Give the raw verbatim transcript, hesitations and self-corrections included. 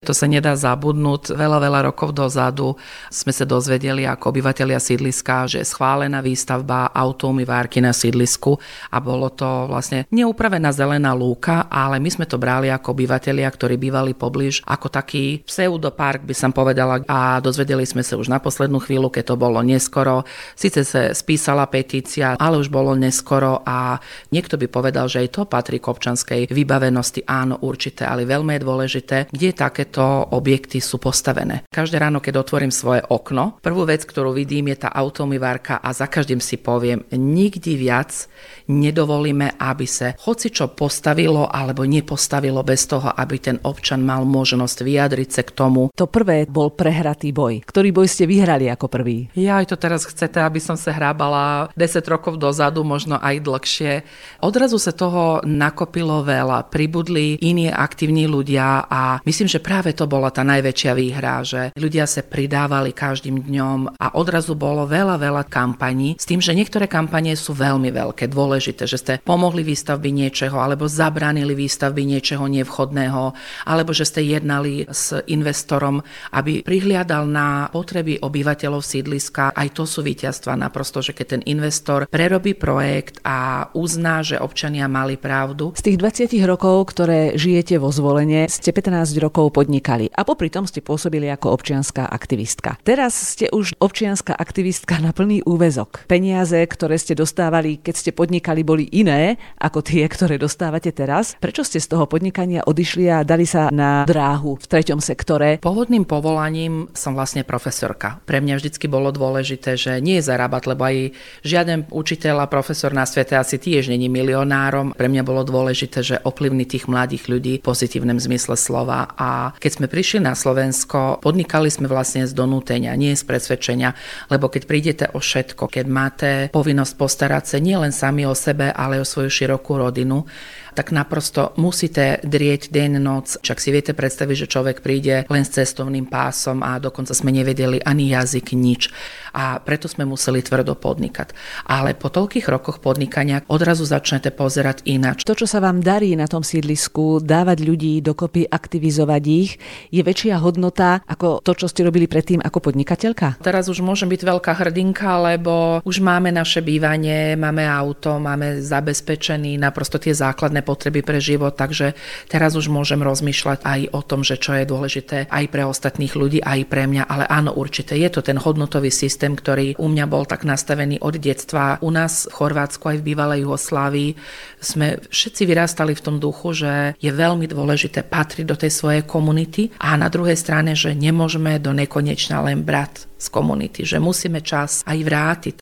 To sa nedá zabudnúť. Veľa, veľa rokov dozadu sme sa dozvedeli ako obyvatelia sídliska, že je schválená výstavba autoumývárky na sídlisku a bolo to vlastne neupravená zelená lúka, ale my sme to brali ako obyvatelia, ktorí bývali poblíž, ako taký pseudopark, by som povedala. A dozvedeli sme sa už na poslednú chvíľu, keď to bolo neskoro. Sice sa spísala petícia, ale už bolo neskoro a niekto by povedal, že aj to patrí k občanskej vybavenosti. Áno, určite, ale veľmi je dôležité, kde takéto objekty sú postavené. Každé ráno, keď otvorím svoje okno, prvú vec, ktorú vidím, je tá autoumývárka a za každým si poviem, nikdy viac nedovolíme, aby sa hocičo postavilo alebo nepostavilo bez toho, aby ten občan mal možnosť vyjadriť sa k tomu. To prvé bol prehratý boj. Ktorý boj ste vyhrali ako prvý? Ja aj to teraz chcete, aby som sa hrábala desať rokov dozadu, možno aj dlhšie. Odrazu sa toho nakopilo veľa, pribudli iní aktívni ľudia a myslím, že práve to bola tá najväčšia výhra, že ľudia sa pridávali každým dňom a odrazu bolo veľa, veľa kampaní s tým, že niektoré kampanie sú veľmi veľké, dôležité, že ste pomohli výstavby niečoho alebo zabránili výstavby niečoho nevhodného, alebo že ste jednali s investorom, aby prihliadal na potreby obyvateľov sídliska. Aj to sú víťazstva naprosto, že keď ten investor prerobí projekt a uzná, že občania mali pravdu. Z tých dvadsať rokov, ktoré žijete vo Zvolene, ste pätnásť rokov podnikali a popri tom ste pôsobili ako občianska aktivistka. Teraz ste už občianska aktivistka na plný úväzok. Peniaze, ktoré ste dostávali, keď ste podnikali, boli iné ako tie, ktoré dostávate teraz. Prečo ste z toho podnikania odišli a dali sa na dráhu v treťom sektore? Pôvodným povolaním som vlastne profesorka. Pre mňa vždycky bolo dôležité, že nie je zarábať, lebo aj žiaden učiteľ a profesor na svete asi tiež není milionárom. Pre mňa bolo dôležité, že ovplyvní tých mladých ľudí v pozitívnom zmysle slova. A keď sme prišli na Slovensko, podnikali sme vlastne z donútenia, nie z presvedčenia, lebo keď prídete o všetko, keď máte povinnosť postarať sa nielen sami o sebe, ale o svoju širokú rodinu, tak naprosto musíte drieť deň, noc. Čak si viete predstaviť, že človek príde len s cestovným pásom a dokonca sme nevedeli ani jazyk, nič. A preto sme museli tvrdo podnikať. Ale po toľkých rokoch podnikania odrazu začnete pozerať ináč. To, čo sa vám darí na tom sídlisku, dávať ľudí dokopy, aktivizovať ich, je väčšia hodnota ako to, čo ste robili predtým ako podnikateľka? Teraz už môžem byť veľká hrdinka, lebo už máme naše bývanie, máme auto, máme zabezpečený naprosto tie základné potreby pre život, takže teraz už môžem rozmýšľať aj o tom, že čo je dôležité aj pre ostatných ľudí, aj pre mňa, ale áno, určite je to ten hodnotový systém, ktorý u mňa bol tak nastavený od detstva. U nás v Chorvátsku aj v bývalej Juhoslávii sme všetci vyrastali v tom duchu, že je veľmi dôležité patriť do tej svojej komunity a na druhej strane, že nemôžeme do nekonečna len brať z komunity, že musíme čas aj vrátiť.